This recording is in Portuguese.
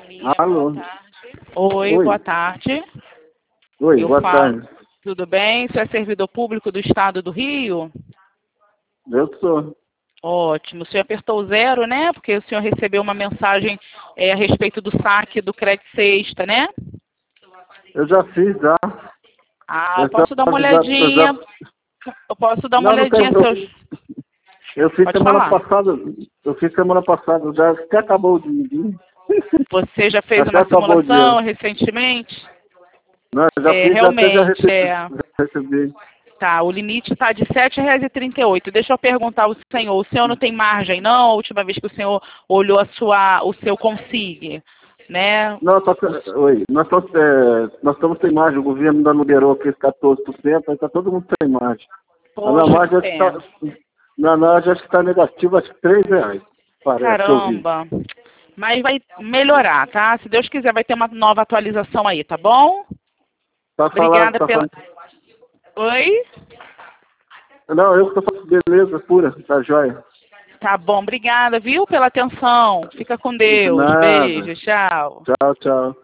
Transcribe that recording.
Alô? Oi, Oi. boa tarde. Oi, Eu boa falo. tarde. Tudo bem? Você é servidor público do Estado do Rio? Eu sou. Ótimo. O senhor apertou o 0, né? Porque o senhor recebeu uma mensagem a respeito do saque do Crédito Sexta, né? Eu já fiz, já. Ah, Eu eu posso dar uma eu já... olhadinha. Eu posso dar uma Não, não tem olhadinha, problema. seus. Eu fiz Pode semana falar. passada. Eu fiz semana passada. Já até acabou o dia. Você já fez Até uma acabou o dia. simulação recentemente? Não, eu já É, fiz, até já realmente, recebi. é. Já recebi. Tá, o limite está de R$ 7,38. Deixa eu perguntar ao senhor, o senhor não tem margem, não? A última vez que o senhor olhou o seu consigne, né? Não, só que, oi, nós estamos sem margem, o governo ainda não liberou aqueles 14%, aí está todo mundo sem margem. A minha Poxa, que margem acho que está, pena. na margem acho que está negativa, acho que R$ 3, parece que eu vi. Caramba. Mas vai melhorar, tá? Se Deus quiser, vai ter uma nova atualização aí, tá bom? Obrigada Tá pela... falando. Oi? Não, eu que tô falando beleza pura, tá joia. Tá bom, obrigada, viu, pela atenção. Fica com De Deus. nada. Beijo, tchau. Tchau, tchau.